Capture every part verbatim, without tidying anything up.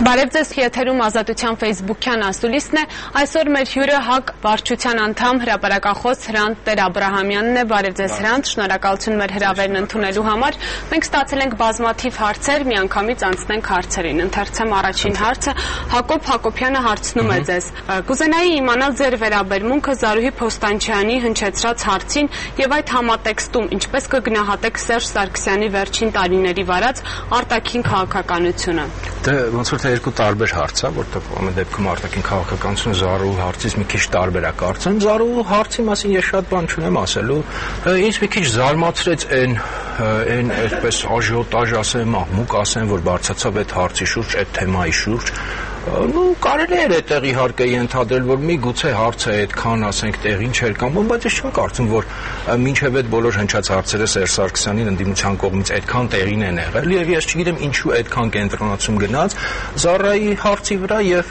Բարև ձեզ, եթերում Ազատության Facebook-յան ասուլիսն է, այսօր մեր հյուրը ՀԱԿ վարչության անդամ հրապարակախոս Հրանտ Տեր-Աբրահամյանն է, բարև ձեզ Հրանտ, շնորհակալություն մեր հրավերն ընդունելու համար, մենք ստացել ենք բազմաթիվ հարցեր, միանգամից անցնենք հարցերին, ընթերցեմ առաջին հարցը, Հակոբ Հակոբյանը հարցնում է ձեզ, կուզենայի իմանալ ձեր վերաբերմունքը Զարուհի Փոստանջյանի հնչեցրած հարցին եւ այդ համատեքստում, ինչպես կգնահատեք Սերժ Սարգսյանի վերջին տարիների վարած արտաքին քաղաքականությունը։ Ոնց որ թե երկու տարբեր հարց է, որտեղ ամեն դեպքում արտաքին քաղաքականությունը Զարուհու հարցից մի քիչ տարբեր է կարծեմ։ Զարուհու հարցի մասին ես շատ բան չունեմ ասելու։ Ինձ մի քիչ զարմացրեց այն այն այսպես աժիոտաժ ասեմ, աղմուկ ասեմ, որ բարձրացավ այդ հարցի շուրջ, այդ թեմայի շուրջ։ Ну, կարելի էր այդտեղ իհարկե ենթադրել, որ միգուցե հարցը այդքան, ասենք, տեղին չէր կամ, բայց ես չեմ կարծում, որ մինչև այդ բոլոր հնչած հարցերը Սերժ Սարգսյանին ընդդիմության կողմից այդքան տեղին են եղել, եւ ես չգիտեմ ինչու այդքան կենտրոնացում գնաց Զարայի հարցի վրա եւ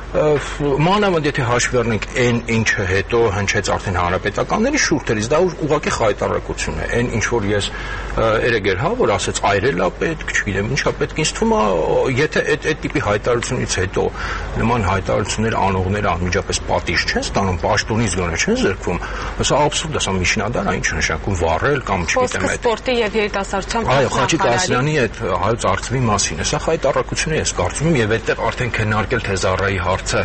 մանավանդ եթե հաշվի առնենք այն ինչը հետո հնչեց արդեն հանրապետականների շուրթերից, դա ուղղակի խայտառակություն է, այն ինչ որ ես երեգեր հա որ ասեց այրել է պետք, չգիտեմ ինչա պետք, ինձ թվում է եթե այդ այդ տիպի հայտարարությունից հետո նման հայտարարություններ անողները անմիջապես պատիժ չեն ստանում, պաշտոնից գոնե չեն զրկվում, սա աբսուրդ է, սա միջնադար է, ինչ նշանակում վառել կամ չգիտեմ այդ սպորտի եւ երիտասարդության այո, Խաչիկ Ասլյանի այդ հայոց արծվի մասին է, սա խայտառակություն է, ես կարծում եմ, եւ այդտեղ արդեն քննարկել թե Զարայի հարցը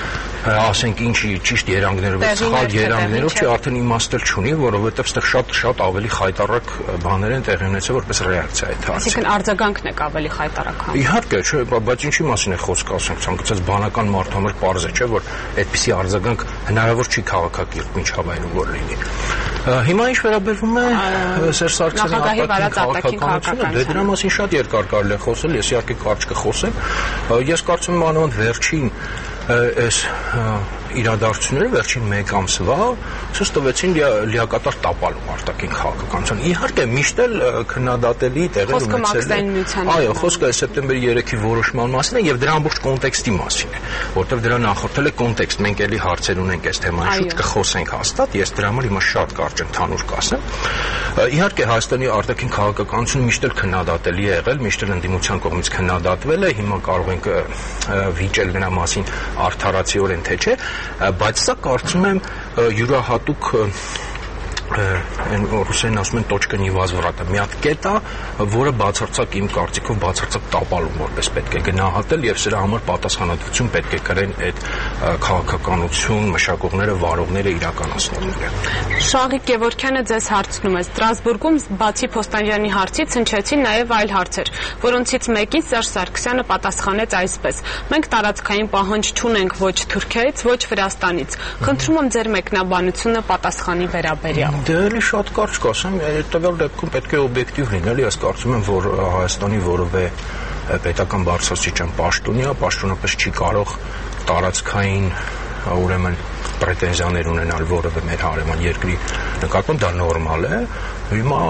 ասենք ինչի ճիշտ երանգներով, սխալ երանգներով չի արդեն իմաստել չունի, որովհետև այստեղ շատ-շատ ավելի խայտառակ բաներ են տեղի ունեցել որպես ռեակցիա այդ հարցին։ Այսինքն արձագանքն է ավելի խայտառակ։ Իհարկե, չէ, բայց ինչի մասին է խոսքը, ասենք, ցանկացած բանական մարդու համար պարզ է, չէ, որ այդպիսի արձագանք հնարավոր չի քաղաքակիրթ միջավայրում որ լինի։ Հիմա ինչ վերաբերվում է Սերժ Սարգսյանի արտաքին քաղաքականությունը, դե դրա մասին շատ երկար կարելի է խոսել, ես իհարկե կարճ կխոսեմ։ Ես կարծում եմ մանավանդ վերջին այս իրադարձությունները վերջին մեկ ամսվա ցույց տվեցին լիակատար տապալում արտաքին քաղաքականության։ Իհարկե միշտ էլ քննադատելի տեղեր ունեցել։ Այո, խոսքը սեպտեմբերի երեքի որոշման մասին է եւ դրա ամբողջ կոնտեքստի մասին է, որտեղ դրա նախորդել է կոնտեքստ։ Մենք էլի հարցեր ունենք այս թեմայի շուրջ, կխոսենք հաստատ, ես դրա համար հիմա շատ կարճ ընդհանուր կասեմ։ Իհարկե Հայաստանի արտաքին քաղաքականությունը միշտ էլ քննադատելի է եղել, միշտ էլ ընդդիմության կողմից քննադատվել է, հիմա կարող ենք վիճել նրա մասին արդարացիորեն թե չէ, բայց սա կարծում եմ յուրահատուկ այն ռուսերեն ասում են точка невозврата, մի հատ կետ է, որը բացարձակ իմ կարծիքով բացարձակ տապալում որպես պետք է գնահատել եւ սրա համար պատասխանատվություն պետք է կրեն այդ քաղաքականություն մշակողները, վարողները իրականացնողները։ Շահիկ Գևորգյանը ձեզ հարցնում է. Ստրասբուրգում բացի Փոստանջյանի հարցից հնչեցին նաեւ այլ հարցեր, որոնցից մեկին Սերժ Սարգսյանը պատասխանեց այսպես. Մենք տարածքային պահանջ չունենք ոչ Թուրքիայից, ոչ Վրաստանից։ Խնդրում եմ ձեր մեկնաբանությունը պատասխանի վերաբերյալ։ Դե էլի շատ կարճ կասեմ, տվյալ դեպքում պետք է օբյեկտիվ լինել, ես կարծում եմ, որ Հայաստանի որևէ պետական բարձրաստիճան պաշտոնյա, պաշտոնապես չի կարող տարածքային ուրեմն պրետենզիաներ ունենալ որևէ մեր հարևան երկրի նկատմամբ, դա նորմալ է, հիմա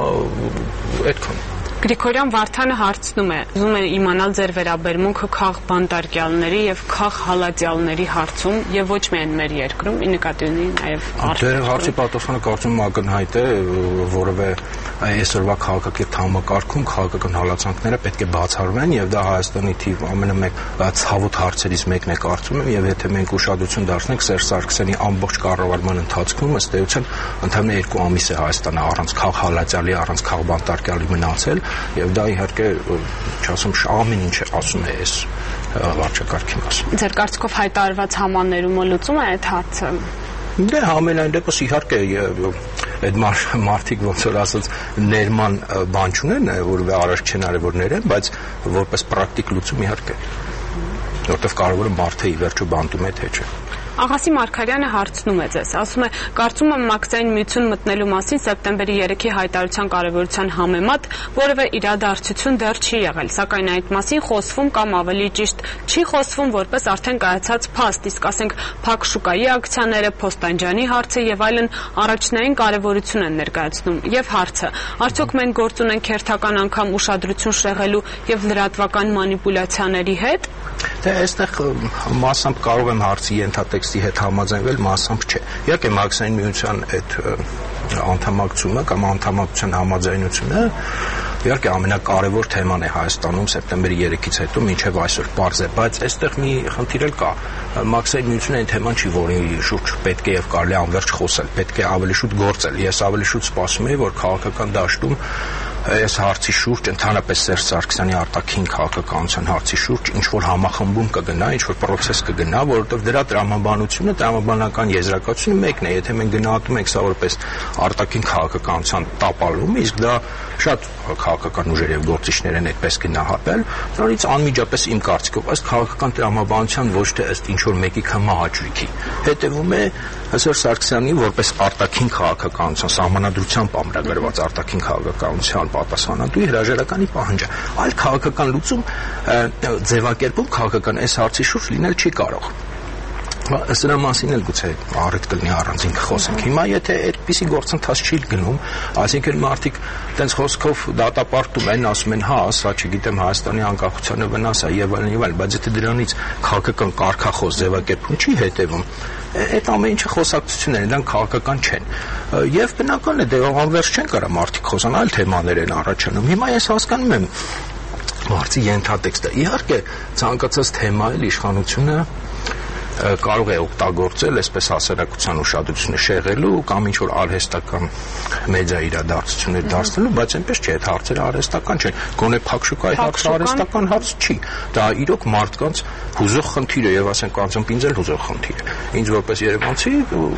այդքան։ Գրիգորյան Վարդանը հարցնում է. ուզում է իմանալ ձեր վերաբերմունքը քաղ բանտարկյալների եւ քաղ հալածյալների հարցում եւ ոչ միայն մեր երկրում, ի նկատի ունի նաեւ Դեր հարցի պատասխանը կարծում եմ ակնհայտ է, որովհետեւ այսօրվա քաղաքակիրթ համակարգում քաղաքական հալածանքները պետք է բացառվեն եւ դա Հայաստանի թիվ ամենամեկ ցավոտ հարցերից մեկն է կարծում եմ եւ եթե մենք ուշադրություն դարձնենք Սերժ Սարգսյանի ամբողջ կառավարման ընթացքում ըստ էության ընդհանրապես երկու ամիս է Հայաստանը առանց քաղ հալածյալի, առանց քաղ բանտարկյալի մնացել եւ դա իհարկե չասեմ ամեն ինչ ասում է այս վարչակարգի մասին։ Ձեր կարծիքով հայտարարված համաններումը լուծում է այդ հարցը։ Դե համենայն դեպս իհարկե այդ մարդիկ ոնց որ ասած ներման բան չունեն, որովհետեւ առաջ չեն արել որ ներեն, բայց որպես պրակտիկ լուծում իհարկե։ Որտեվ կարևորը մարդը ի վերջո բանտում է թե չէ։ Աղասի Մարգարյանը հարցնում է ձեզ, ասում է. կարծում եմ մակցային միություն մտնելու մասին սեպտեմբերի երեքի հայտարարության կարևորության համեմատ որևէ իրադարձություն դեռ չի եղել, սակայն այդ մասին խոսվում կամ ավելի ճիշտ չի խոսվում որպես արդեն կայացած փաստ, իսկ ասենք Փակ շուկայի ակցիաները, Փոստանջյանի հարցը եւ այլն առաջնային կարևորություն են ներկայացնում։ Եվ հարցը. արդյոք մենք գործ ունենք հերթական անգամ ուշադրություն շեղելու եւ լրատվական մանիպուլյացիաների հետ։ Դե այստեղ մասամբ կարող եմ հարցի ենթատեքստի հետ համաձայնվել, մասամբ չէ։ Իհարկե մակսային միության այդ անդամակցումը կամ անդամակցության համաձայնությունը Իհարկե ամենակարևոր թեման է Հայաստանում սեպտեմբերի երեքից հետո մինչև այսօր պարզ է, բայց այստեղ մի խնդիր էլ կա։ Մաքսային միությունը այն թեման չի, որի շուրջ պետք է եւ կարելի է անverջ խոսել, պետք է ավելի շուտ գործել։ Ես ավելի շուտ սպասում եմ, որ քաղաքական դաշտում այս հարցի շուրջ ընդհանրապես Սերժ Սարգսյանի արտաքին քաղաքականության հարցի շուրջ ինչ որ համախմբում կգնա, ինչ որ process կգնա, որովհետև դրա տրամաբանությունը, տրամաբանական եզրակացությունը մեկն է, եթե մենք գնահատում ենք սա որպես արտաքին քաղաքականության տապալում, իսկ դա շատ քաղաքական ուժեր եւ գործիչներ են այդպես գնահատել, դրանից անմիջապես իմ կարծիքով ըստ քաղաքական տրամաբանության ոչ թե ըստ ինչ որ մեկի քմահաճույքի հետևում է Սերժ Սարգսյանի որպես արտաքին քաղաքականության սահմանադրությամբ ամրագրված արտաքին քաղաքականության պատասխանատու հրաժարականի պահանջը։ Այլ քաղաքական լուծում ձևակերպում քաղաքական այս հարցի շուրջ լինել չի կարող։ Սրա մասին էլ գուցե առիթ կլինի առանձին խոսենք։ Հիմա եթե այդպիսի գործընթաց չի գնում, այսինքն մարդիկ տենց խոսքով դատապարտում են, ասում են, հա, սա չգիտեմ Հայաստանի անկախությանը վնաս է եւ այլն եւ այլն, բայց եթե դրանից քաղաքական կարգախոս ձևակերպում չի հետևում, այդ ամեն ինչը խոսակցություններ են, դրանք քաղաքական չեն։ Եվ բնական է, դե անverջ չեն կարա մարդիկ խոսան, այլ թեմաներ են առաջանում։ Հիմա ես հասկանում եմ մարդի ենթատեքստը։ Իհարկե, ցանկացած թեմա էլ իշխանությունը կարող է օգտագործել այսպես հասարակության ուշադրությունը շեղելու կամ ինչ որ արհեստական մեդիա իրադարձություններ դարձնելու, բայց այնպես չէ, այդ հարցերը արհեստական չեն։ Գոնե փակշուկայի հարցը արհեստական հարց չի։ Դա իրոք մարդկանց հուզող խնդիր է եւ ասենք անձամբ ինձ էլ հուզող խնդիր է։ Ինձ որպես երևանցի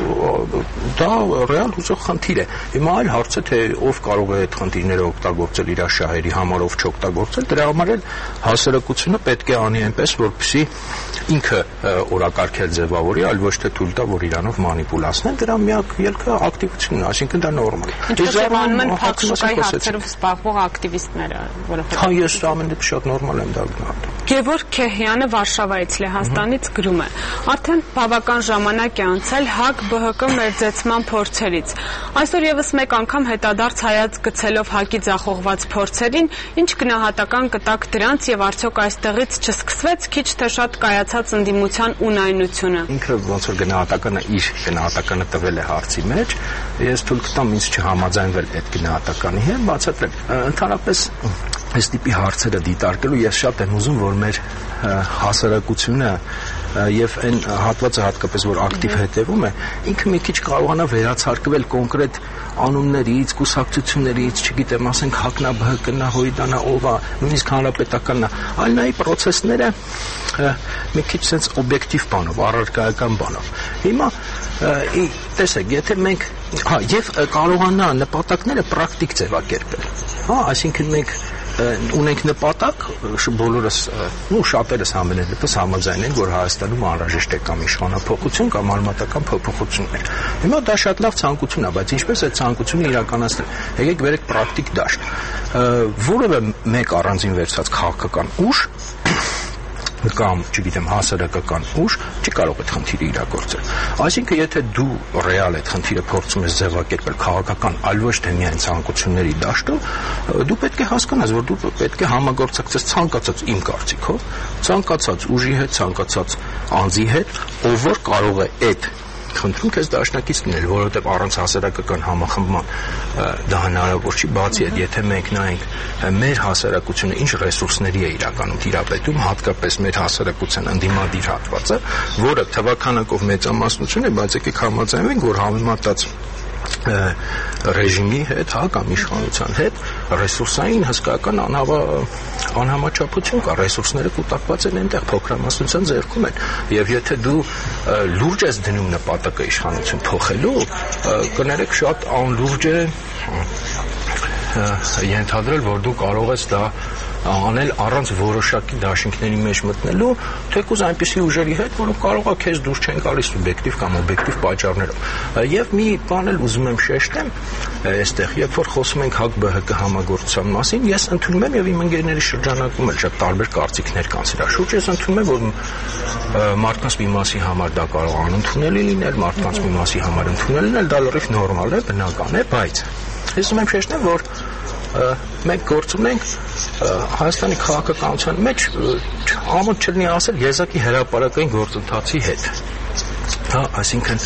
դա ռեալ հուզող խնդիր է։ Հիմա այլ հարց է, թե ով կարող է այդ խնդիրները օգտագործել իր շահերի համար, ով չօգտագործել, դրա համար էլ հասարակությունը պետք է անի այնպես, որպեսզի ինքը օրակարգել ձևավորի, այլ ոչ թե թույլ տա, որ իրանով մանիպուլացնեն, դրա միակ ելքը ակտիվությունն է, այսինքն դա նորմալ է։ Ինչպես անում են փակշուկայի հարցերով զբաղվող ակտիվիստները, որովհետեւ հա ես ամեն դեպքում շատ նորմալ եմ դա գնահատում։ Գևորգ Քեհյանը Վարշավայից Լեհաստանից գրում է. Արդեն բավական ժամանակ է անցել ՀԱԿ-ԲՀԿ մերձեցման փորձերից։ Այսօր եւս մեկ անգամ հետադարձ հայացք գցելով ՀԱԿ-ի ձախողված փորձերին, ինչ գնահատական կտակ դրանց եւ արդյոք այստեղից չսկսվեց քիչ թե շատ կայացած ընդդիմության ունայնությունը։ Ինքը ոնց որ գնահատականը իր գնահատականը տվել է հարցի մեջ, ես թույլ կտամ ինձ չհամաձայնվել այդ գնահատականի հետ, բացատրել։ Ընդհանրապես այս տիպի հարցերը դիտարկելու ես շատ եմ ուզում, որ մեր հասարակությունը եւ այն հատվածը հատկապես որ ակտիվ հետևում է, ինքը մի քիչ կարողանա վերացարկվել կոնկրետ անուններից, կուսակցություններից, չգիտեմ, ասենք ՀԱԿ-նա, ԲՀԿ-նա, ՀՅԴ-նա, ով-ա, նույնիսկ հանրապետականն է, այլ նայի process-ները մի քիչ sense օբյեկտիվ բանով, առարկայական բանով։ Հիմա տեսեք, եթե մենք, հա, եւ կարողանա նպատակները պրակտիկ ձևակերպել։ Հա, այսինքն մենք ունենք նպատակ, բոլորս, ու շատերս ամենևս համաձայն են, որ Հայաստանում անհրաժեշտ է կամ իշխանափոխություն կամ արմատական փոփոխություններ։ Հիմա դա շատ լավ ցանկություն է, բայց ինչպես է ցանկությունը իրականացնել։ Եկեք վերեք պրակտիկ դաշտ։ Որևէ մեկ առանձին վերցած քաղաքական ուժ կամ, չգիտեմ, հասարակական ուժ չի կարող այդ խնդիրը իրագործել։ Այսինքն, եթե դու ռեալ այդ խնդիրը փորձում ես ձևակերպել քաղաքական, այլ ոչ թե միայն ցանկությունների դաշտով, դու պետք է հասկանաս, որ դու պետք է համագործակցես ցանկացած իմ կարծիքով, ցանկացած ուժի հետ, ցանկացած անձի հետ, ով որ կարող է այդ խնդրում քեզ դաշնակից լինել, որովհետև առանց հասարակական համախմբման դա հնարավոր չի, բացի այդ, եթե մենք նայենք մեր հասարակությունը ինչ ռեսուրսների է իրականում տիրապետում, հատկապես մեր հասարակության ընդդիմադիր հատվածը, որը թվականակով մեծամասնություն է, բայց եկեք համաձայնվենք, որ համեմատած ռեժիմի հետ, հա, կամ իշխանության հետ ռեսուրսային հսկայական անհամաչափություն կա, ռեսուրսները կուտակված են այնտեղ փոքրամասնության ձեռքում են, եւ եթե դու լուրջ ես դնում նպատակը իշխանություն փոխելու, կներեք շատ անլուրջ է ենթադրել, որ դու կարող ես դա անել առանց որոշակի դաշինքների մեջ մտնելու, թեկուզ այնպիսի ուժերի հետ, որոնք կարող է քեզ դուրս չեն գալիս սուբյեկտիվ կամ օբյեկտիվ պատճառներով։ Եվ մի բան էլ ուզում եմ շեշտեմ, այստեղ, երբ որ խոսում ենք ՀԱԿ-ԲՀԿ համագործության մասին, ես ընդունում եմ եւ իմ ընկերների շրջանակում էլ շատ տարբեր կարծիքներ կան սրա շուրջ, ես ընդունում եմ, որ մարդկանց մի մասի համար դա կարող է անընդունելի լինել, մարդկանց մի մասի համար ընդունելի լինել, դա լրիվ նորմալ է, բնական է, բայց ես ուզում եմ շեշտեմ, որ մենք գործ ունենք Հայաստանի քաղաքականության մեջ ամոթ չլինի ասել եզակի հրապարակային գործընթացի հետ։ Հա, այսինքն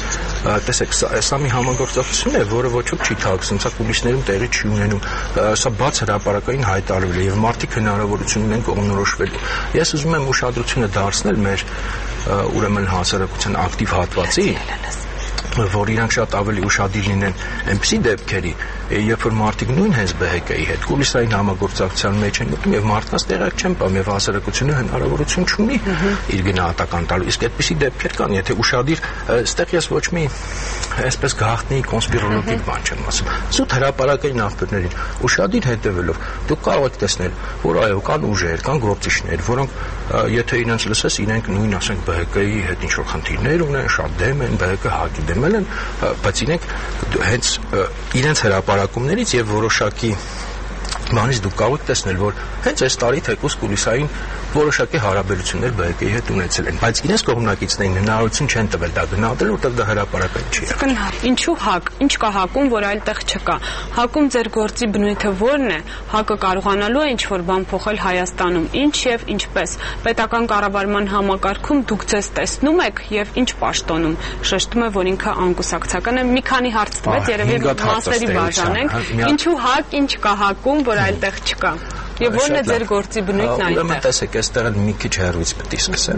տեսեք, սա մի համագործակցություն է, որը ոչ ոք չի թաքցնում, սա կուլիսներում տեղի չի ունենում, սա բաց հրապարակային հայտարարվել է եւ մարդիկ հնարավորություն ունեն կողմնորոշվելու։ Ես ուզում եմ ուշադրությունը դարձնել մեր ուրեմն հասարակության ակտիվ հատվածի, որ իրանք շատ ավելի ուշադիր լինեն այնպիսի դեպքերի, երբ որ մարդիկ նույն հենց ԲՀԿ-ի հետ կուլիսային համագործակցության մեջ են մտնում եւ մարդկանց տեղակ չեն պահում եւ հասարակությունը հնարավորություն չունի իր գնահատական տալու։ Իսկ այդպիսի դեպքեր կան, եթե ուշադիր, այստեղ ես ոչ մի այսպես գաղտնի կոնսպիրոլոգիկ բան չեմ ասում։ Զուտ հրապարակային աղբյուրներին ուշադիր հետևելով դուք կարող եք տեսնել, որ այո, կան ուժեր, կան գործիչներ, որոնք եթե իրենց լսես, իրենք նույն ասենք ԲՀԿ-ի հետ ինչ-որ խնդիրներ ունեն, շատ դեմ են, ԲՀԿ հակի դեմել են, բայց իրենք հենց իրենց հրապարակումներից եւ որոշակի բանից դուք կարող եք տեսնել, որ հենց այս տարի թեկուզ կուլիսային որոշակի հարաբերություններ ԲՀԿ-ի հետ ունեցել են, բայց իրենց կողմնակիցներին հնարավորություն չեն տվել դա գնահատել, որտեղ դա հրապարակային չի եղել։ Ինչու հակ, ինչ կա հակում, որ այլտեղ չկա։ Հակում ձեր գործի բնույթը ո՞րն է։ Հակը կարողանալու է ինչ-որ բան փոխել Հայաստանում, ինչ եւ ինչպես։ Պետական կառավարման համակարգում դուք ձեզ տեսնում եք եւ ինչ պաշտոնում։ Շեշտում է, որ ինքը անկուսակցական է։ Մի քանի հարց տվեց, երևի մասերի բաժանենք։ Ինչու հակ, ինչ կա հակում, որ այլտեղ չկա։ Եվ ո՞րն է ձեր գործի բնույթն այդտեղ։ Ուրեմն տեսեք, այստեղ մի քիչ հեռվից պետք է սկսեմ։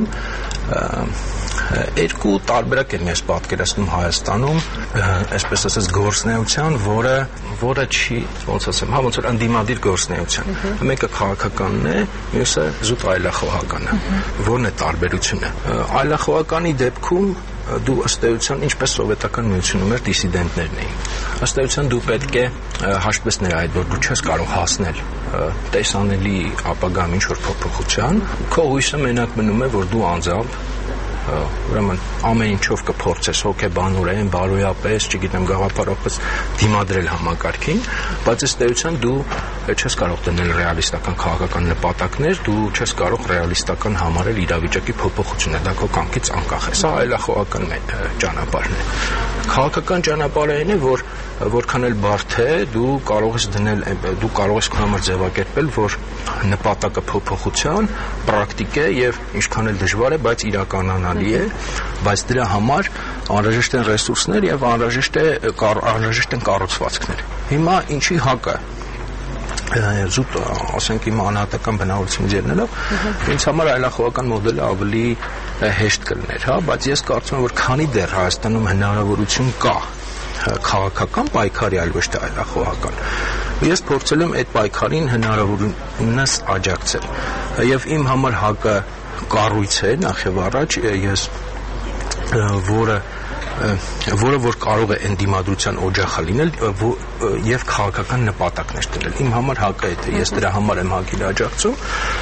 Երկու տարբերակ եմ ես պատկերացնում Հայաստանում, այսպես ասած գործնեության, որը որը չի, ոնց ասեմ, հա ոնց որ ընդդիմադիր գործնեության։ Մեկը քաղաքականն է, մյուսը զուտ այլախոհականը։ Որն է տարբերությունը։ Այլախոհականի դեպքում դու ըստ էության ինչպես սովետական միությունում էր դիսիդենտներն էին։ Ըստ էության դու պետք է հաշտվես նրա հետ, որ դու չես կարող հասնել տեսանելի ապագայում ինչ-որ փոփոխության, քո հույսը մենակ մնում է, որ դու անձամբ ուրեմն ամեն ինչով կփորձես հոգեբանորեն, բարոյապես, չգիտեմ, գաղափարապես դիմադրել համակարգին, բայց ըստ էության դու չես կարող դնել ռեալիստական քաղաքական նպատակներ, դու չես կարող ռեալիստական համարել իրավիճակի փոփոխությունը, դա քո կամքից անկախ է։ Սա այլախոհական ճանապարհն է։ Քաղաքական ճանապարհը այն է, որ որքան էլ բարդ է, դու կարող ես դնել, դու կարող ես քո համար ձևակերպել, որ նպատակը փոփոխության պրակտիկ է եւ ինչքան էլ դժվար է, բայց իրականանալի է, բայց դրա համար անհրաժեշտ են ռեսուրսներ եւ անհրաժեշտ է անհրաժեշտ են կառուցվածքներ։ Հիմա ինչի հակը զուտ ասենք իմ անհատական բնավորությունից ելնելով, ինձ համար այլախոհական մոդելը ավելի հեշտ կլներ, հա, բայց ես կարծում եմ, որ քանի դեռ Հայաստանում հնարավորություն կա քաղաքական պայքարի, այլ ոչ թե այլախոհական, ես փորձել եմ այդ պայքարին հնարավորինս աջակցել եւ իմ համար հակը կառույց է նախ եւ առաջ, ես որը որը որ կարող է ընդդիմադրության օջախը լինել եւ քաղաքական նպատակներ դնել։ Իմ համար հակը է, թե ես դրա համար եմ հակին աջակցում,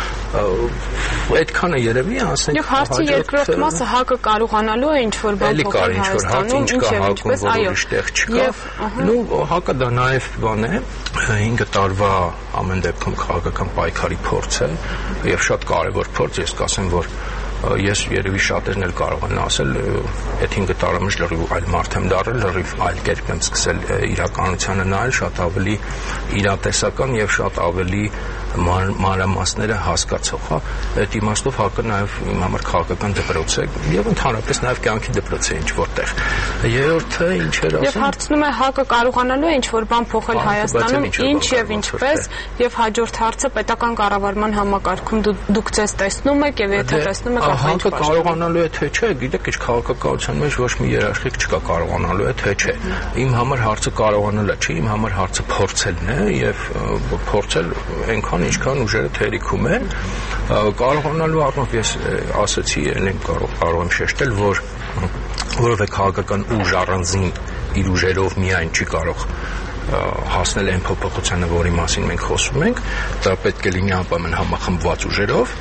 այդքանը երևի ասենք։ Եվ հարցի երկրորդ մասը հակը կարողանալու է ինչ-որ բան փոխել Հայաստանում, ինչ եւ ինչպես, այո, չկա։ Նու հակը դա նաեւ բան է, հինգ տարվա ամեն դեպքում քաղաքական պայքարի փորձ է եւ շատ կարեւոր փորձ, ես կասեմ, որ ես երևի շատերն էլ կարող են ասել, այդ հինգ տարում էլ լրիվ այլ մարդ եմ դառել, լրիվ այլ կերպ եմ սկսել իրականությանը նայել, շատ ավելի իրատեսական եւ շատ ավելի մանրամասները հասկացող, հա, այդ իմաստով հակը նաեւ իմ համար քաղաքական դպրոց է եւ ընդհանրապես նաեւ կյանքի դպրոց է ինչ որտեղ։ Երրորդը ինչ էր ասում։ Եվ հարցնում է հակը կարողանալու է ինչ-որ բան փոխել Հայաստանում, ինչ եւ ինչպես, եւ հաջորդ հարցը պետական կառավարման համակարգում դուք ձեզ տեսնում եք եւ եթե տեսնում եք հակը կարողանալու է թե չէ, գիտեք, ինչ քաղաքականության մեջ ոչ մի երաշխիք չկա կարողանալու է թե չէ։ Իմ համար հարցը կարողանալը չի, իմ համար հարցը փորձելն է եւ փորձել այնքան ինչքան ուժերը թերիքում են, կարողանալու առումով ես ասացի, ելենք կարող կարող եմ շեշտել, որ որովհետեւ քաղաքական ուժ առանձին իր ուժերով միայն չի կարող հասնել այն փոփոխությանը, որի մասին մենք խոսում ենք, դա պետք է լինի անպայման համախմբված ուժերով,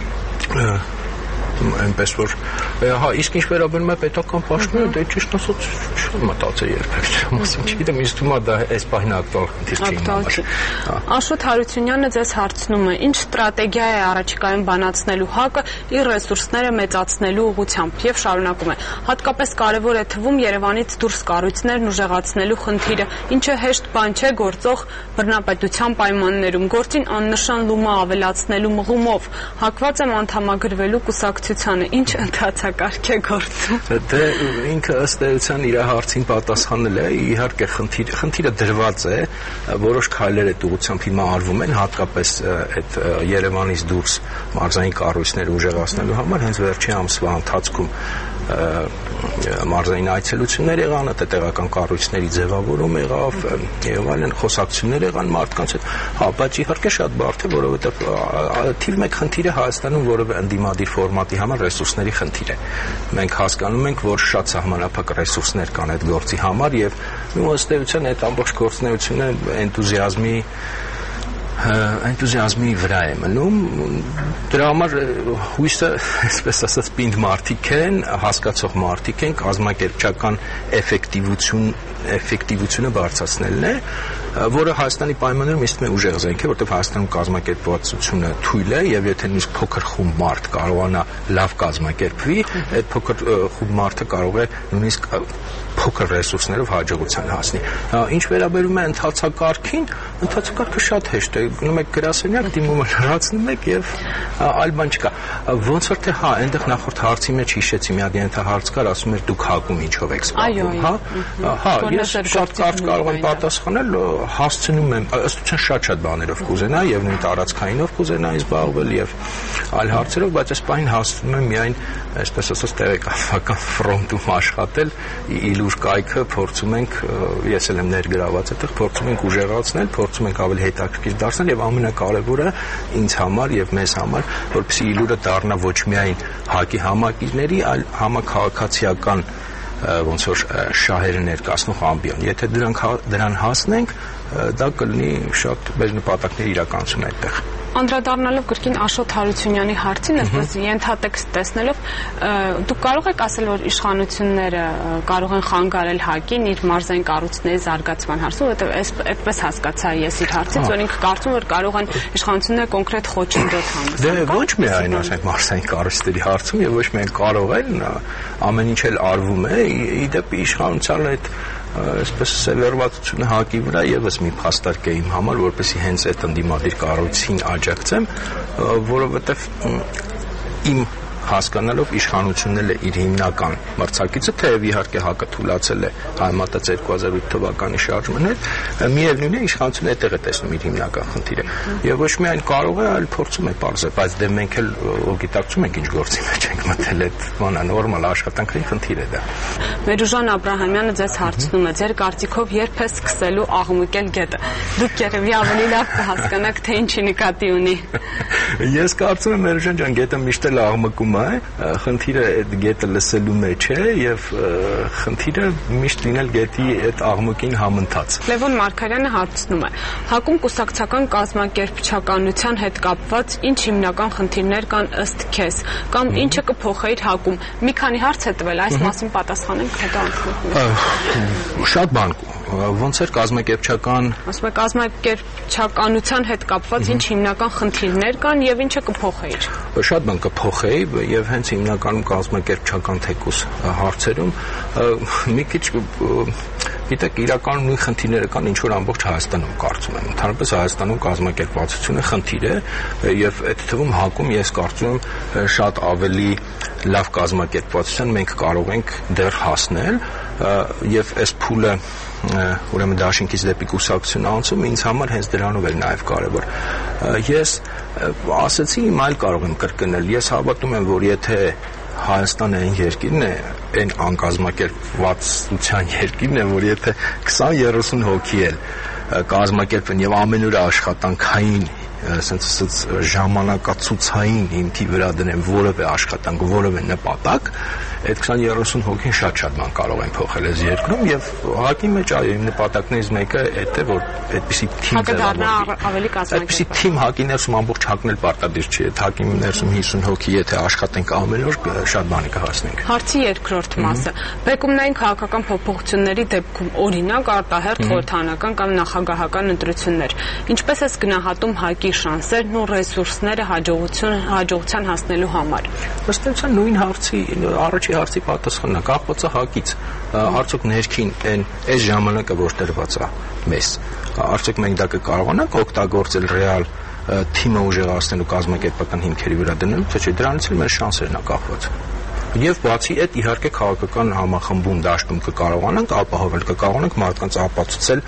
այնպես որ հա իսկ ինչ վերաբերում է պետական պաշտոնը, դե ճիշտ ասած չեմ մտածել երբեք դրա մասին, չգիտեմ, ինձ թվում է դա այս պահին ակտուալ խնդիր չի։ Աշոտ Հարությունյանը ձեզ հարցնում է, ինչ ստրատեգիա է առաջիկայում բանացնելու հակը իր ռեսուրսները մեծացնելու ուղղությամբ եւ շարունակում է։ Հատկապես կարեւոր է թվում Երևանից դուրս կառույցներն ուժեղացնելու խնդիրը, ինչը հեշտ բան չէ գործող բռնապետության պայմաններում, գործին աննշան լումա ավելացնելու մղումով, հակված եմ անդամագրվելու կուսակցությանը, ինչ ընթացք հարցակարգ է գործում։ Դե ինքը ըստ էության իր հարցին պատասխանել է, իհարկե խնդիրը խնդիրը դրված է, որոշ քայլեր այդ ուղղությամբ հիմա արվում են, հատկապես այդ Երևանից դուրս մարզային կառույցները ուժեղացնելու համար հենց վերջին ամսվա ընթացքում մարզային այցելություններ եղան, տեղական կառույցների ձևավորում եղավ եւ այլն խոսակցություններ եղան մարդկանց հետ։ Հա, բայց իհարկե շատ բարդ է, որովհետեւ թիվ մեկ խնդիրը Հայաստանում որևէ ընդդիմադիր ֆորմատի համար ռեսուրսների խնդիր է։ Մենք հասկանում ենք, որ շատ սահմանափակ ռեսուրսներ կան այդ գործի համար եւ ըստ էության այդ ամբողջ գործունեությունը էնտուզիազմի էնտուզիազմի վրա է մնում, դրա համար հույսը, այսպես ասած, պինդ մարդիկ են, հասկացող մարդիկ են, կազմակերպչական էֆեկտիվություն, էֆեկտիվությունը բարձրացնելն է, որը Հայաստանի պայմաններում իսկ մի ուժեղ զենք է, որտեղ Հայաստանում կազմակերպվածությունը թույլ է եւ եթե նույնիսկ փոքր խումբ մարդ կարողանա լավ կազմակերպվի, այդ փոքր խումբ մարդը կարող է նույնիսկ փոքր ռեսուրսներով հաջողության հասնի։ Ինչ վերաբերում է ընթացակարգին, ընթացակարգը շատ հեշտ է, գնում եք գրասենյակ, դիմումը լրացնում եք եւ այլ բան չկա։ Ոնց որ թե հա, այնտեղ նախորդ հարցի մեջ հիշեցի, մի հատ ենթահարց կար, ասում էր դուք հակում ինչով եք զբաղվում, հա։ Հա, ես շատ կարճ կարող եմ պատասխանել, հասցնում եմ, ըստության շատ-շատ բաներով կուզենա եւ նույն տարածքայինով կուզենայի զբաղվել եւ այլ հարցերով, բայց այս պահին հասցնում եմ միայն, այսպես ասած, տեղեկատվական ֆրոնտում աշխատել, իլուր կայքը փորձում ենք, ես էլ եմ ներգրաված այդտեղ, փորձում ենք ուժեղացնել, փորձում ենք ավելի հետաքրքիր դարձնել եւ ամենակարևորը ինձ համար եւ մեզ համար, որպեսզի իլուրը դառնա ոչ միայն ՀԱԿ-ի համակիրների, այլ համաքաղաքացիական ոնց որ շահերը ներկայացնող ամբիոն։ Եթե դրանք դրան հասնենք, դա կլինի շատ մեր նպատակների իրականություն այդտեղ։ Անդրադառնալով կրկին Աշոտ Հարությունյանի հարցին, այսպես ենթատեքստ տեսնելով, դուք կարող եք ասել, որ իշխանությունները կարող են խանգարել ՀԱԿ-ին իր մարզային կառույցների զարգացման հարցում, որովհետև այդպես հասկացա ես իր հարցից, որ ինքը կարծում որ կարող են իշխանությունները կոնկրետ խոչընդոտ հանդիսանալ։ Դե ոչ միայն ասենք մարզային կառույցների հարցում եւ ոչ միայն կարող են, ամեն ինչ էլ արվում է, ի դեպ իշխանության այդ այսպես սևեռվածությունը ՀԱԿ-ի վրա եւս մի փաստարկ է իմ համար, որպեսզի հենց այդ ընդդիմադիր կառույցին աջակցեմ, որովհետեւ իմ հասկանալով իշխանությունն է իր հիմնական մրցակիցը, թեև իհարկե ՀԱԿ-ը թույլատրել է համեմատած երկու հազար ութ թվականի շարժման հետ, միևնույն է իշխանությունը այդտեղ է տեսնում իր հիմնական խնդիրը։ Եվ ոչ միայն կարող է, այլ փորձում է բարձր, բայց դե մենք էլ գիտակցում ենք ինչ գործի մեջ ենք մտել, այդ բանը նորմալ աշխատանքային խնդիր է դա։ Մերուժան Աբրահամյանը ձեզ հարցնում է, ձեր կարծիքով երբ է սկսելու աղմուկել գետը։ Դուք երևի ավելի լավ կհասկանաք, թե ինչի նկատի ունի։ Ես կարծում եմ Մերուժան ջան, գետը միշտ էլ աղմկում է, խնդիրը այդ գետը լսելու մեջ է եւ խնդիրը միշտ լինել գետի այդ աղմուկին համընթաց։ Լևոն Մարգարյանը հարցնում է. ՀԱԿ-ում կուսակցական կազմակերպչականության հետ կապված ինչ հիմնական խնդիրներ կան ըստ քեզ, կամ ինչը կփոխեիր ՀԱԿ-ում։ Մի քանի հարց է տվել, այս մասին պատասխանենք, հետո անցնենք։ Շատ բան ոնց էր կազմակերպչական ասում եք կազմակերպչականության հետ կապված ինչ հիմնական խնդիրներ կան եւ ինչը կփոխեիր։ Շատ բան կփոխեի եւ հենց հիմնականում կազմակերպչական թեկուս հարցերում մի քիչ գիտեք իրականում նույն խնդիրները կան ինչ որ ամբողջ Հայաստանում կարծում եմ ընդհանրապես Հայաստանում կազմակերպվածությունը խնդիր է եւ այդ թվում ՀԱԿ-ում ես կարծում եմ շատ ավելի լավ կազմակերպվածության մենք կարող ենք դեռ հասնել եւ այս փուլը ուրեմն դաշինքից դեպի կուսակցություն անցում ինձ համար հենց դրանով էլ նաև կարևոր։ Ես ասացի, իմ այլ կարող եմ կրկնել, ես հավատում եմ, որ եթե Հայաստանը այն երկիրն է, այն անկազմակերպվածության երկիրն է, որ եթե քսան երեսուն հոգի էլ կազմակերպվեն եւ ամեն օր աշխատանքային ասենց ասած ժամանակացուցային հիմքի վրա դնեն որևէ աշխատանք, որևէ նպատակ, այդ քսան երեսուն հոգին շատ-շատ բան կարող են փոխել այս երկրում եւ ՀԱԿ-ի մեջ այո իմ նպատակներից մեկը այդ է որ այդպիսի թիմ ձևավորվի։ Այդպիսի թիմ ՀԱԿ-ի ներսում ամբողջ ՀԱԿ-ն էլ պարտադիր չի, այդ ՀԱԿ-ի ներսում հիսուն հոգի եթե աշխատենք ամեն օր շատ բանի կհասնենք։ Հարցի երկրորդ մասը. Բեկումնային քաղաքական փոփոխությունների դեպքում օրինակ արտահերթ խորհրդարանական կամ նախագահական ընտրություններ, ինչպես է գնահատում ՀԱԿ-ի շանսերն ու ռեսուրսները հաջողություն հաջողության հասնելու համար։ Ըստ էության նույն հարցի առաջի հարցի պատասխանն է կախված է ՀԱԿ-ից, արդյոք ներքին այն այս ժամանակը որ տրված է մեզ, արդյոք մենք դա կկարողանանք օգտագործել ռեալ թիմը ուժեղացնելու կազմակերպական հիմքերի վրա դնելու, թե չէ դրանից էլ մեր շանսերն է կախված։ Եվ բացի այդ իհարկե քաղաքական համախմբում դաշտում կկարողանանք ապահովել, կկարողանանք մարդկանց ապացուցել,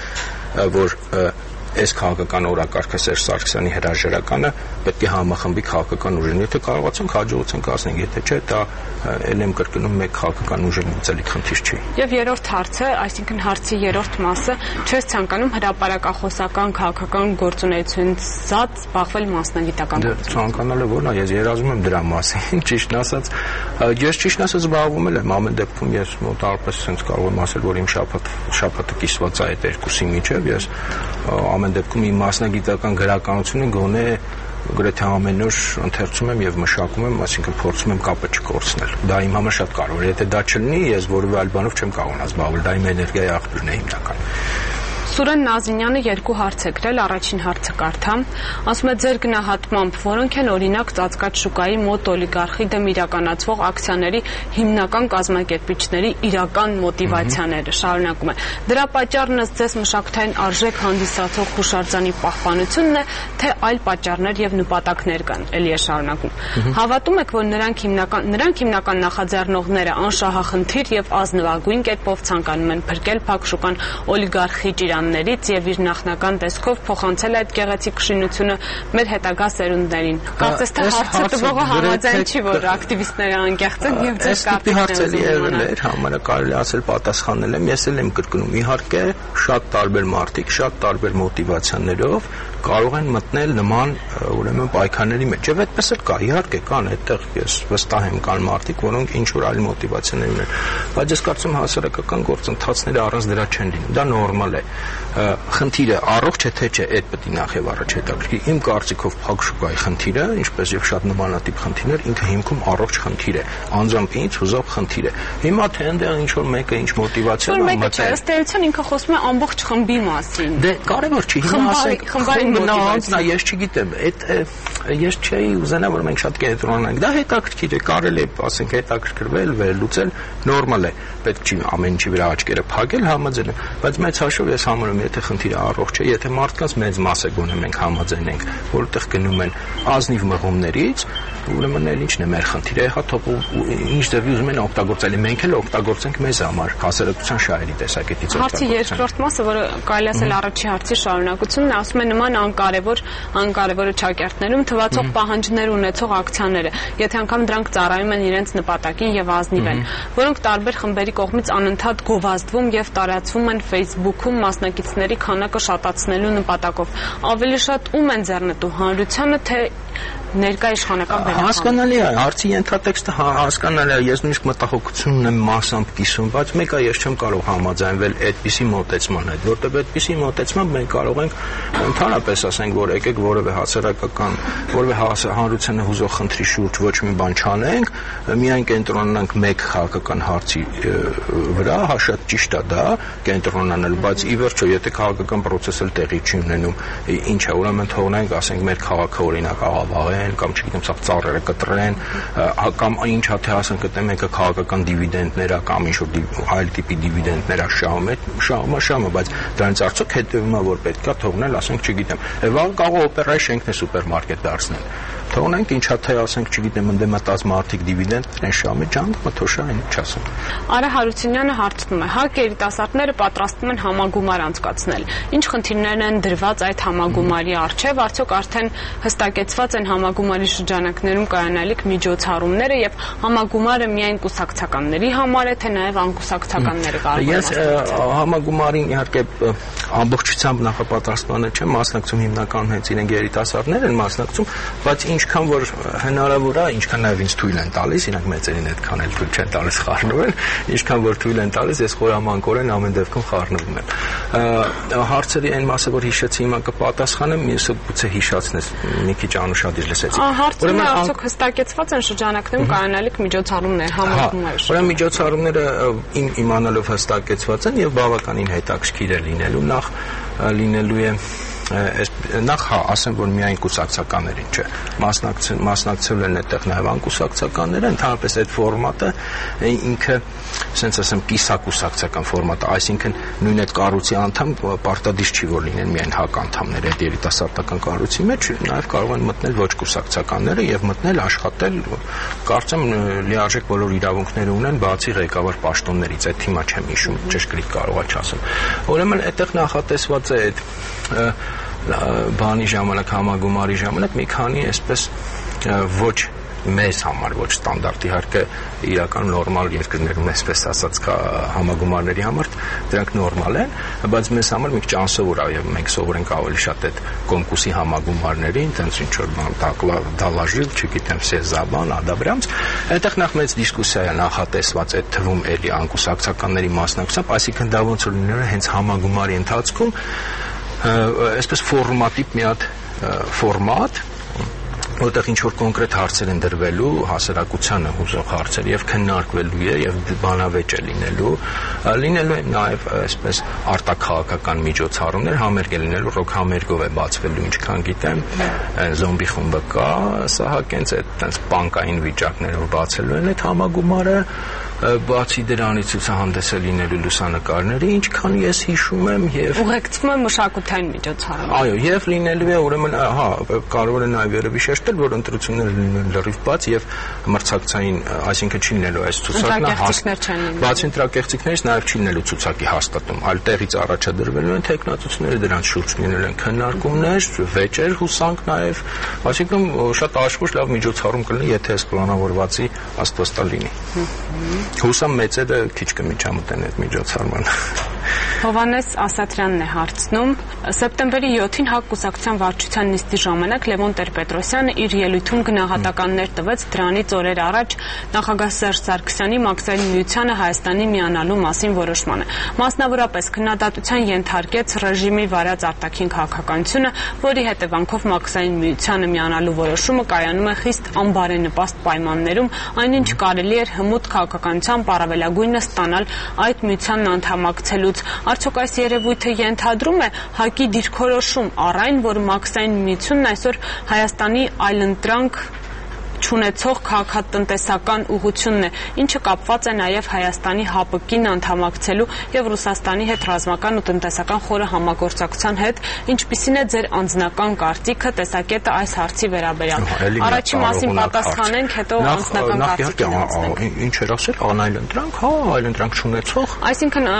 որ այս քաղաքական օրակարգը Սերժ Սարգսյանի հրաժարականը պետք է համախմբի քաղաքական ուժերին։ Եթե կարողացանք հաջողության կազմենք, եթե չէ, դա ել եմ կրկնում մեկ քաղաքական ուժի մտածելի խնդիր չի։ Եվ երրորդ հարցը, այսինքն հարցի երրորդ մասը, չես ցանկանում հրապարակախոսական քաղաքական գործունեությունից զատ զբաղվել մասնագիտական գործունեությամբ։ Ցանկանալը որն է, ես երազում եմ դրա մասին, ճիշտն ասած, ես ճիշտն ասած զբաղվում եմ, ամեն դեպքում ես մոտավորապես sense կարող եմ ասել, որ իմ շաբաթ շաբաթը կիսված է այդ երկուսի միջև, ես ամեն դեպքում իմ մասնագիտական գրականությունը գոնե գրեթե ամեն օր ընթերցում եմ եւ մշակում եմ, այսինքն փորձում եմ կապը չկորցնել։ Դա իմ համար շատ կարևոր է։ Եթե դա չլինի, ես որևէ այլ բանով չեմ կարողանա զբաղվել, դա իմ էներգիայի աղբյուրն է հիմնական։ Սուրեն Նազինյանը երկու հարց է գրել, առաջին հարցը կարդամ, ասում է ձեր գնահատմամբ, որոնք են օրինակ ծածկած շուկայի մոտ օլիգարխի դեմ իրականացվող ակցիաների հիմնական կազմակերպիչների իրական մոտիվացիաները, շարունակում է։ Դրա պատճառն ըստ ձեզ մշակութային արժեք հանդիսացող հուշարձանի պահպանությունն է, թե այլ պատճառներ եւ նպատակներ կան, էլի է շարունակում։ Հավատում եք, որ նրանք հիմնական նրանք հիմնական նախաձեռնողները անշահախնդիր եւ ազնվագույն կերպով ցանկանում են փրկել փակ շուկան օլիգարխի ներից եւ իր նախնական տեսքով փոխանցել այդ գեղեցիկ շինությունը մեր հետագա սերունդներին։ Կարծես թե հարցը տվողը համաձայն չի, որ ակտիվիստները անկեղծ են եւ ձեր կապիտալի եղել էր, համարը կարելի ասել պատասխանել եմ, ես էլ եմ կրկնում, իհարկե շատ տարբեր մարդիկ, շատ տարբեր մոտիվացիաներով կարող են մտնել նման ուրեմն պայքարների մեջ։ Եվ այդպես էլ կա, իհարկե կան այդտեղ, ես վստահ եմ, կան մարդիկ, որոնք ինչ որ այլ մոտիվացիաներ ունեն։ Բայց ես կարծում եմ հասարակական գործընթացները առանց դրա չեն լինում։ Դա նորմալ է։ Խնդիրը առողջ է թե չէ, այդ պետք է նախ եւ առաջ հետաքրքրի։ Իմ կարծիքով փակ շուկայի խնդիրը, ինչպես եւ շատ նմանատիպ խնդիրներ, ինքը հիմքում առողջ խնդիր է, անձամբ ինձ հուզող խնդիր է։ Հիմա թե այնտեղ ինչ որ մեկը ինչ մոտիվացիա ունի, մեկը չէ, ըստ էության ինքը խոսում է ամբողջ խմբի մասին։ Դե կարևոր չի, հիմա ասենք խմբային մոտիվացիա, ես չգիտեմ, այդ ես չէի ուզենա, որ մենք շատ կենտրոնանանք։ Դա հետաքրքիր է, կարելի է, ասենք, հետաքրքրվել, վերլուծել, նորմալ է։ Պետք չի ամեն ինչի վրա աչքերը փակել, համաձայն եմ, բայց մեծ հաշվով ես համարում եմ, եթե խնդիրը առողջ է, եթե մարդկանց մեծ մասը գոնե մենք համաձայնենք, որտեղ գնում են ազնիվ մղումներից, ուրեմն էլ ինչն է մեր խնդիրը, հա թող ինչ ձևի ուզում են օգտագործել, մենք էլ օգտագործենք մեզ համար, հասարակության շահերի տեսակետից օգտագործենք։ Հարցի երկրորդ մասը, որը կարելի ասել առաջի հարցի շարունակությունն է, ասում է նման անկարևոր, անկարևոր ճակերտներում թվացող պահանջներ ունեցող ակցիաները, եթե անգամ դրանք ծառայում են իրենց նպատակին եւ ազնիվ են, որոնք տարբեր խմբերի կողմից անընդհատ գովազդվում եւ տարածվում են Facebook-ում մասնակիցների քանակը շատացնելու նպատակով, ավելի շատ ում են ձեռնտու հանրությանը, թե ներկա իշխանական բերական։ Հասկանալի է, հարցի ենթատեքստը հասկանալի է, ես նույնիսկ մտահոգություն ունեմ մասամբ կիսում, բայց մեկը ես չեմ կարող համաձայնվել այդպիսի մոտեցման հետ, որտեղ այդպիսի մոտեցմամբ մենք կարող ենք ընդհանրապես ասենք, որ եկեք որևէ հասարակական, որևէ հանրությանը հուզող խնդրի շուրջ ոչ մի բան չանենք, միայն կենտրոնանանք մեկ քաղաքական հարցի վրա, հա շատ ճիշտ է դա կենտրոնանալ, բայց ի վերջո եթե քաղաքական process-ը տեղի չի ունենում, ինչ է, ուրեմն թողնենք, ասենք, մեր քաղաքը օրինակ աղավաղեն կամ չգիտեմ, սա ծառերը կտրեն, կամ ինչ հաթե ասենք գտնեմ մեկը քաղաքական դիվիդենդներ է կամ ինչ որ այլ տիպի դիվիդենդներ է շահում, շահումը շահումը, բայց դրանից արդյոք հետևում է որ պետքա թողնել, ասենք, չգիտեմ, վաղ կարող օպերայի շենքն է սուպերմարկետ դարձնել։ Թողնենք ինչ հաթե ասենք, չգիտեմ, ընդ մտած մարդիկ դիվիդենդ են շահում, ջանք մթոշա այն ինչ ասեմ։ Արա Հարությունյանը հարցնում է. հա երիտասարդները պատրաստվում են համագումար անցկացնել։ Ինչ խնդիրներ են դրված այդ համագումարի առջև, արդյոք արդեն հստակեցված են համագումարի շրջանակներում կայանալիք միջոցառումները եւ համագումարը միայն կուսակցականների համար է, թե նաեւ անկուսակցականները կարող են։ Ես համագումարին իհարկե ամբողջությամբ նախապատրաստմանը չեմ մասնակցում, հիմնականում հենց իրենք երիտասարդներ են մասնակցում, բայց ինչքան որ հնարավոր է, ինչքան նաև ինձ թույլ են տալիս, իրանք մեծերին այդքան էլ թույլ չեն տալիս խառնվել, ինչքան որ թույլ են տալիս, ես խորամանկորեն ամեն դեպքում խառնվում եմ։ Հարցերի այն մասը, որ հիշեցի, հիմա կպատասխանեմ, մյուսը գուցե հիշացնես, մի քիչ անուշադիր լսեցի։ Ուրեմն արդյոք հստակեցված են շրջանակներում կայանալիք միջոցառումներ, համագումարներ։ Ուրեմն միջոցառումները իմ իմանալով հստակեցված են եւ բավականին հետաքրքիր է լինելու, նախ լինելու է նախ հա ասեմ, որ միայն կուսակցականներին չէ, մասնակցել են այդտեղ նաև անկուսակցականները, ընդհանրապես այդ ֆորմատը ինքը, ասենց ասեմ, կիսակուսակցական ֆորմատ, այսինքն նույն այդ կառույցի անդամ պարտադիր չի, որ լինեն միայն հակ անդամներ այդ երիտասարդական կառույցի մեջ, նաև կարող են մտնել ոչ կուսակցականները եւ մտնել աշխատել, կարծեմ լիարժեք բոլոր իրավունքները ունեն, բացի ղեկավար պաշտոններից, այդ թիմա չեմ հիշում, ճշգրիտ կարող եմ ասեմ։ Ուրեմն այդտեղ նախատեսված է այդ բանի ժամանակ, համագումարի ժամանակ մի քանի այսպես ոչ մեզ համար, ոչ ստանդարտ, իհարկե իրական նորմալ երկրներում այսպես ասած համագումարների համար դրանք նորմալ են, բայց մեզ համար մի քիչ անսովոր է եւ մենք սովորենք ավելի շատ այդ կոնկուրսի համագումարներին, տենց ինչ որ բան դալաժիլ, չգիտեմ, սեզաբան, ադաբրանց, այդտեղ նախ մեծ դիսկուսիա է նախատեսված այդ թվում էլի անկուսակցականների մասնակցությամբ, այսինքն դա ոնց որ լինել է հենց համագումարի ընթացքում այսպես ֆորմատիպ մի հատ ֆորմատ, որտեղ ինչ որ կոնկրետ հարցեր են դրվելու, հասարակությանը հուզող հարցեր եւ քննարկվելու է եւ բանավեճ է լինելու, լինելու է նաեւ այսպես արտաքաղաքական միջոցառումներ, համերգ է լինելու, ռոք համերգով է բացվելու, ինչքան գիտեմ, զոմբի խումբը կա, սա հակենց այդ տենց պանկային վիճակներով բացելու են այդ համագումարը, բացի դրանից ցուցահանդես է լինելու լուսանկարների, ինչքան ես հիշում եմ եւ ուղեկցվում է մշակութային միջոցառում։ Այո, եւ լինելու է ուրեմն, հա, կարող է նաեւ երևի շեշտել, որ ընտրությունները լինեն լրիվ բաց եւ մրցակցային, այսինքն չի լինելու այս ցուցակը, բացի ընտրակեղծիքներից նաեւ չի լինելու ցուցակի հաստատում, այլ տեղից առաջադրվելու են տեխնացությունները, դրանց շուրջ լինելու են քննարկումներ, վեճեր, հուսանք նաեւ, այսինքն շատ աշխուժ լավ միջոցառում կլինի, եթե այս պլանավորվածի աստվածտա լինի։ Հուսամ մեծերը քիչ կմիջամտեն այդ միջոցառման։ Հովհաննես Ասատրյանն է հարցնում. Սեպտեմբերի յոթին ՀԱԿ կուսակցության վարչության նիստի ժամանակ Լևոն Տեր-Պետրոսյանը իր ելույթում գնահատականներ տվեց դրանից օրեր առաջ նախագահ Սերժ Սարգսյանի Մաքսային միությանը Հայաստանի միանալու մասին որոշմանը։ Մասնավորապես քննադատության ենթարկեց ռեժիմի վարած արտաքին քաղաքականությունը, որի հետևանքով Մաքսային միությանը միանալու որոշումը կայանում է խիստ անբարենպաստ պայմաններում, այնինչ կարելի էր հմուտ քաղաքականությամբ առավելագույնը ստանալ այդ միությանն անդամակցելուց։ Արդյոք այս երևույթը ենթադրում է ՀԱԿ-ի դիրքորոշում առ այն, որ Մաքսային միությունն այսօր Հայաստանի այլընտրանք չունեցող քաղաքատնտեսական ուղղությունն է, ինչը կապված է նաև Հայաստանի ՀԱՊԿ-ին անդամակցելու եւ Ռուսաստանի հետ ռազմական ու տնտեսական խորը համագործակցության հետ, ինչպիսին է ձեր անձնական կարծիքը, տեսակետը այս հարցի վերաբերյալ։ Առաջի մասին պատասխանենք, հետո անձնական կարծիքին անցնենք։ Ինչ էր ասել, անայլընտրանք, հա, այլընտրանք չունեցող։ Այսինքն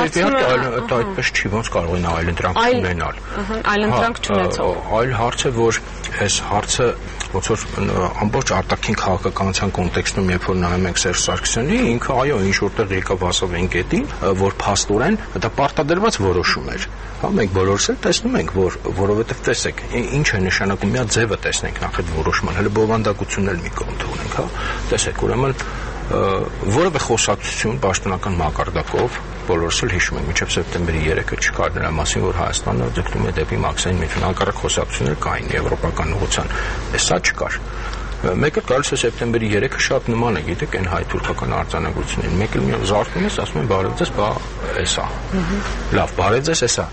դա այդպես չի, ոնց կարող են այլընտրանք ունենալ։ Այլընտրանք չունեցող։ Այլ հարց է, որ այս հարցը ոնց որ ամբողջ արտաքին քաղաքականության կոնտեքստում, երբ որ նայում ենք Սերժ Սարգսյանի, ինքը այո, ինչ որտեղ եկավ ասավ այն կետին, որ փաստորեն դա պարտադրված որոշում էր։ Հա, մենք բոլորս էլ տեսնում ենք, որ որովհետև տեսեք, ինչ է նշանակում, մի հատ ձևը տեսնենք նախ այդ որոշման, հələ բովանդակությունն էլ մի կողմ թողնենք, հա։ Տեսեք, ուրեմն որևէ խոսակցություն պաշտոնական մակարդակով բոլորս էլ հիշում ենք, մինչև սեպտեմբերի երեքը չկար նրա մասին, որ Հայաստանը ձգտում է դեպի Մաքսային միություն, հակառակ խոսակցություններ կային եվրոպական ուղղության, սա չկար։ Մեկը գալիս է սեպտեմբերի երեքը շատ նման է, գիտեք, այն հայ-թուրքական արձանագրություններին։ Մեկը մի զարթնում ես, ասում են բարև ձեզ, բա էսա։ Լավ, բարև ձեզ, էսա։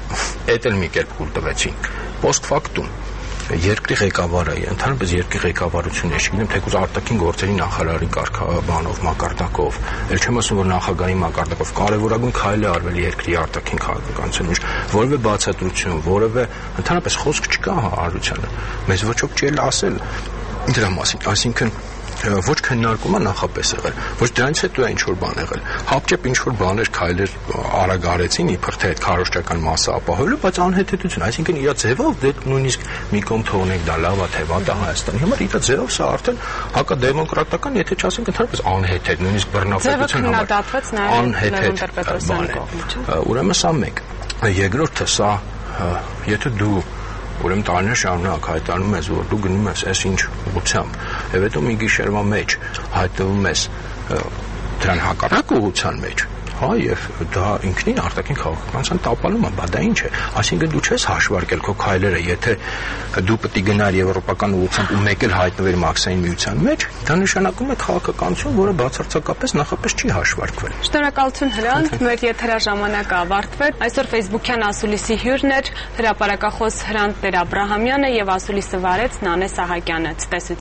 Էդ էլ մի կերպ կուլ տվեցին։ Post factum երկրի ղեկավարը, ընդհանրապես երկրի ղեկավարությունը, չգիտեմ, թեկուզ արտաքին գործերի նախարարի կարգաբանով, մակարդակով, ել չեմ ասում, որ նախագահի մակարդակով կարևորագույն քայլ է արվել երկրի արտաքին քաղաքականության մեջ, որևէ բացատրություն, որևէ ընդհանրապես խոսք չկա հարարությանը։ Մեզ ոչ ոք չի ասել դրա մասին, այսինքն ոչ քննարկումը նախապես եղել, ոչ դրանից հետո է ինչ-որ բան եղել։ Հապճեպ ինչ-որ բաներ, քայլեր արագ արեցին, իբր թե այդ քարոզչական մասը ապահովելու, բայց անհետեթություն, այսինքն իր ձևով դե նույնիսկ մի կողմ թողնենք դա լավ է, թե վատ է Հայաստանի համար, իր ձևով սա արդեն հակադեմոկրատական, եթե չասենք ընդհանրապես անհեթեթ, նույնիսկ բռնապետության համար անհեթեթ։ Ուրեմն սա մեկ։ Երկրորդը սա, եթե դու ուրեմն տարիներ շարունակ հայտարարում ես, որ դու գնում ես այս ինչ ուղղությամբ, եւ հետո մի գիշերվա մեջ հայտնվում ես դրան հակառակ ուղղության մեջ, հա, եւ դա ինքնին արտաքին քաղաքականության տապալում է, բա դա ինչ է, այսինքն դու չես հաշվարկել քո քայլերը, եթե դու պետք է գնար եվրոպական ուղղությամբ ու մեկ էլ հայտնվեր Մաքսային միության մեջ, դա նշանակում է քաղաքականություն, որը բացարձակապես նախապես չի հաշվարկվել։ Շնորհակալություն Հրանտ, մեր եթերաժամանակը ավարտվեց։ Այսօր Facebook-յան ասուլիսի հյուրն էր հրապարակախոս Հրանտ Տեր-Աբրահամյանը եւ ասուլիսը վարեց Նանե Սահակյանը։